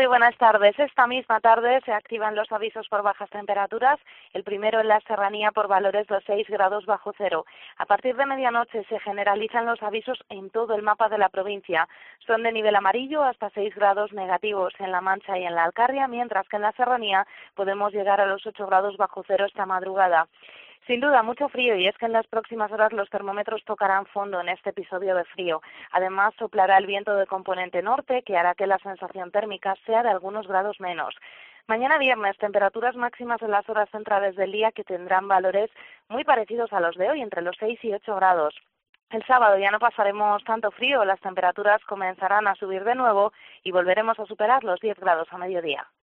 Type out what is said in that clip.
buenas tardes. Esta misma tarde se activan los avisos por bajas temperaturas, el primero en la serranía por valores de 6 grados bajo cero. A partir de medianoche se generalizan los avisos en todo el mapa de la provincia. Son de nivel amarillo hasta 6 grados negativos en La Mancha y en la Alcarria, mientras que en la serranía podemos llegar a los 8 grados bajo cero esta madrugada. Sin duda, mucho frío, y es que en las próximas horas los termómetros tocarán fondo en este episodio de frío. Además, soplará el viento de componente norte, que hará que la sensación térmica sea de algunos grados menos. Mañana viernes, temperaturas máximas en las horas centrales del día que tendrán valores muy parecidos a los de hoy, entre los 6 y 8 grados. El sábado ya no pasaremos tanto frío, las temperaturas comenzarán a subir de nuevo y volveremos a superar los 10 grados a mediodía.